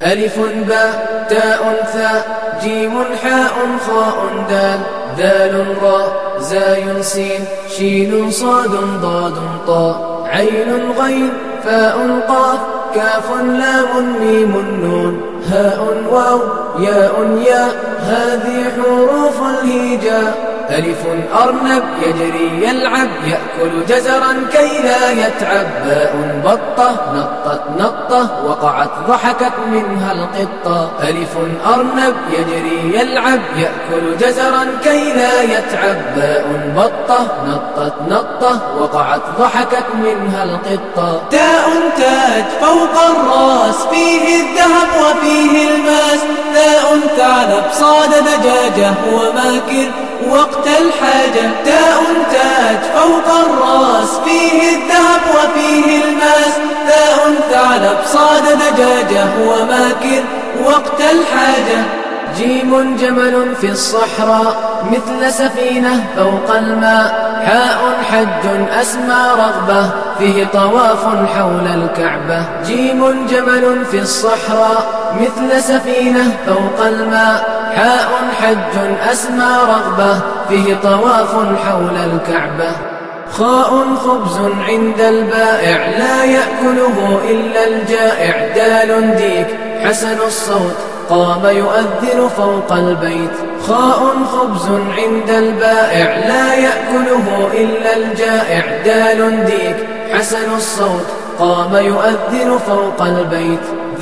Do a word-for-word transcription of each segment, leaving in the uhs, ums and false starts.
ألف باء تاء ثاء جيم حاء خاء دال ذال راء زاي سين شين صاد ضاد طاء عين غين فاء قاف كاف لام ميم نون هاء واو ياء ياء هذه حروف الهجاء. ألف أرنب يجري يلعب يأكل جزرا كي لا يتعب. باء بطة نطت نطة وقعت ضحكت منها القطة. ألف أرنب يجري يلعب يأكل جزرا كي لا يتعب. باء بطة نطت نطة وقعت ضحكت منها القطة. تاء تاج فوق الراس فيه الذهب وفيه الماس. تاء ثعلب صاد دجاجة وماكر وقت الحاجة. تاء تاج فوق الراس فيه الذهب وفيه الماس. تاء ثعلب صاد دجاجة وماكر وقت الحاجة. جيم جمل في الصحراء مثل سفينة فوق الماء. حاء حج أسمى رغبة فيه طواف حول الكعبة. جيم جمل في الصحراء مثل سفينة فوق الماء. حاء حج أسمى رغبة فيه طواف حول الكعبة. خاء خبز عند البائع لا يأكله إلا الجائع. دال ديك حسن الصوت قام يؤذن فوق البيت. خاء خبز عند البائع لا يأكله إلا الجائع. دال ديك حسن الصوت قام يؤذن فوق البيت.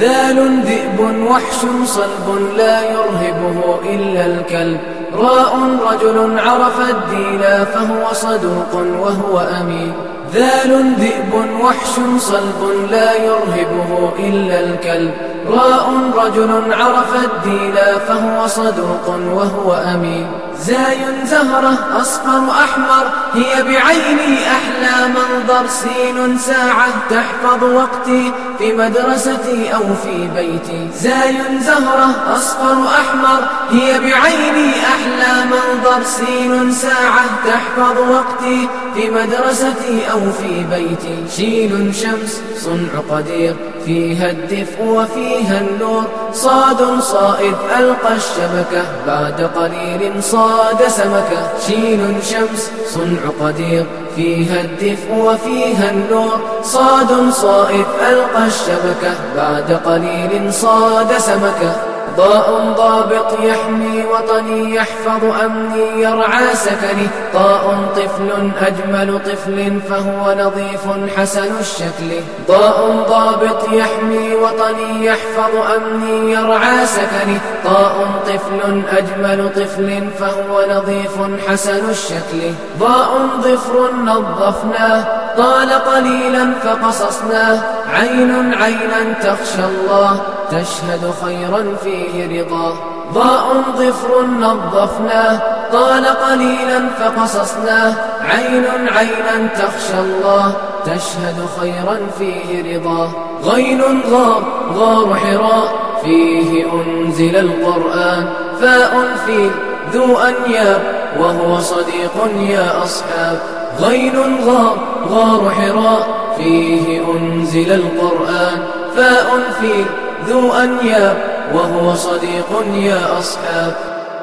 ذال ذئب وحش صلب لا يرهبه إلا الكلب. راء رجل عرف الدين فهو صدوق وهو أمين. ذال ذئب وحش صلب لا يرهبه إلا الكلب. راء رجل عرف الدين فهو صدوق وهو أمين. زاي زهرة أصفر أحمر هي بعيني أحلى منظر. سين ساعة تحفظ وقتي في مدرستي أو في بيتي. زاي زهرة أصفر أحمر هي بعيني أحلى منظر. سين ساعة تحفظ وقتي في مدرستي أو في بيتي. شين شمس صنع قدير فيها الدفء وفيها النور. صاد صائد ألقى الشبكة بعد قليل صاد سمكة. شين شمس صنع قدير فيها الدفء وفيها النور. صاد صائد ألقى الشبكة بعد قليل صاد سمكة. ضاء ضابط يحمي وطني يحفظ أمني يرعى سكني. طاء طفل أجمل طفل فهو نظيف حسن الشكل. ضاء ضابط يحمي وطني يحفظ أمني يرعى سكني. طاء طفل أجمل طفل فهو نظيف حسن الشكل. ضاء ظفر نظفناه طال قليلا فقصصناه. عين عينا تخشى الله تشهد خيرا فيه رضاه. ضاء ظفر نظفناه طال قليلا فقصصناه. عين عينا تخشى الله تشهد خيرا فيه رضاه. غين غار غار حراء فيه أنزل القرآن. فاء فيل ذو أنياب وهو صديق يا أصحاب. غين غار غار حراء فيه أنزل القرآن. فاء فيل ذو أنياب وهو صديق يا أصحاب.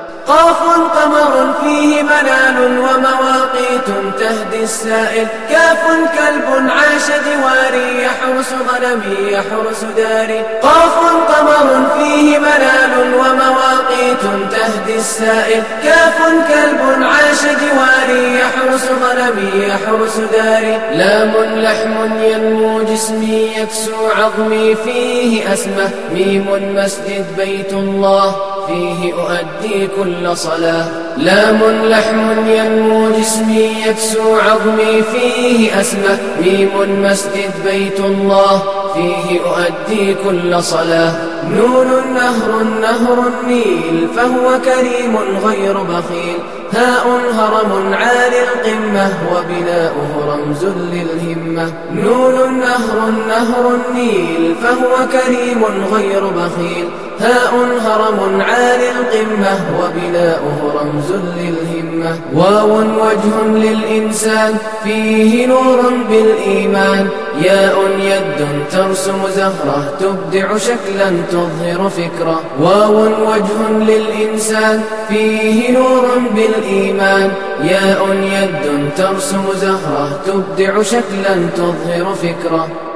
قاف قمر فيه منال ومواقيت تهدي السائل. كاف كلب عاش جواري يحرس غنمي يحرس داري. قاف قمر فيه منال ومواقيت تهدي السائل. كاف كلب عاش جواري يحرس غنمي يحرس داري. لام لحم ينمو جسمي يكسو عظمي فيه أسمة. ميم مسجد بيت الله فيه أؤدي كل صلاة. لام لحم ينمو جسمي يكسو عظمي فيه أسمة. ميم مسجد بيت الله فيه أؤدي كل صلاة. نون نهر نهر النيل فهو كريم غير بخيل. هاء هرم عالي القمة وبناؤه رمز للهمة. نون نهر نهر النيل فهو كريم غير بخيل. هاء هرم عالي القمة وبناؤه رمز للهمة. واو وجه للإنسان فيه نور بالإيمان. ياء يد ترسم زهرة تبدع شكلا تظهر فكرة. واو وجه للإنسان فيه نور بالإيمان. ياء يد ترسم زهرة تبدع شكلا تظهر فكرة.